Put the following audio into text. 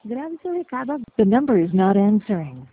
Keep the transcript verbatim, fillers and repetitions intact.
Grabe sa recado. The number is not answering.